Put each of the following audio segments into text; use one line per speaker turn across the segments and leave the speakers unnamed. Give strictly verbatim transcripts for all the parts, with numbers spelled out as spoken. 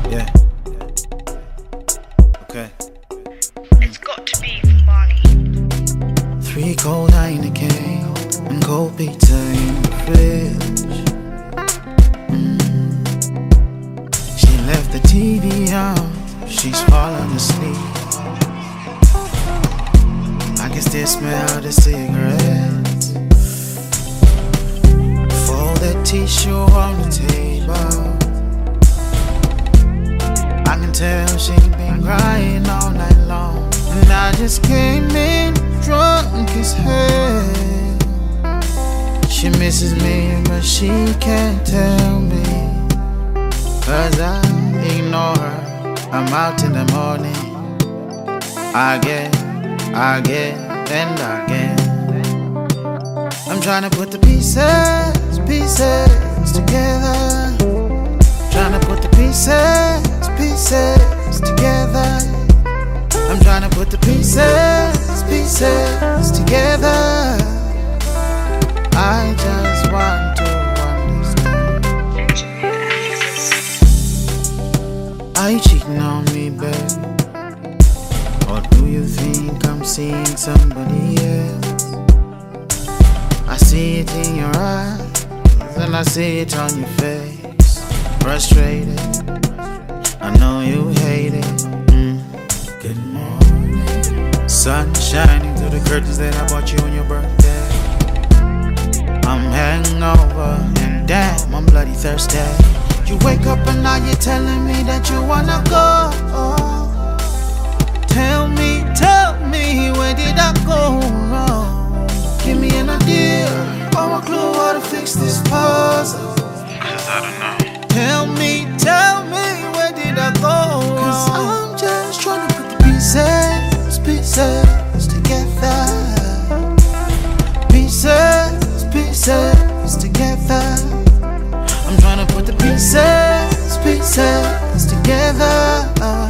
Yeah. Okay.
It's got to be from Barney.
Three cold Heineken and cold pizza in the fridge. Mm. She left the T V on, she's fallen asleep. I can still smell the cigarettes. Folded tissue on the table. I can tell she been crying all night long. And I just came in drunk as hell. She misses me but she can't tell me, cause I ignore her. I'm out in the morning. I get, I get, and I get. I'm trying to put the pieces, pieces together. Trying to put the pieces, pieces together. I'm trying to put the pieces, pieces together. I just want to understand. Are you cheating on me, babe? Or do you think I'm seeing somebody else? I see it in your eyes, and I see it on your face. Frustrated, I know you hate it. Mm. Good morning. Sun shining through the curtains that I bought you on your birthday. I'm hangover and damn, I'm bloody thirsty. You wake up and now you're telling me that you wanna go. Tell me, tell me, where did I go wrong? Give me an idea or a clue how to fix this puzzle.
Cause I don't know.
Tell me, tell me, where did I go wrong? Cause I'm just trying to put the pieces, pieces together. Pieces, pieces together. I'm trying to put the pieces, pieces together.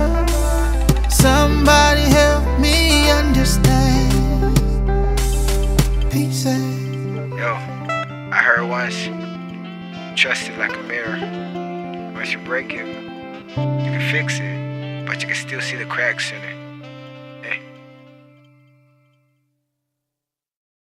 Somebody help me understand. Pieces.
Yo, I heard once, trust is like a mirror. Once you break it, you can fix it, but you can still see the cracks in it.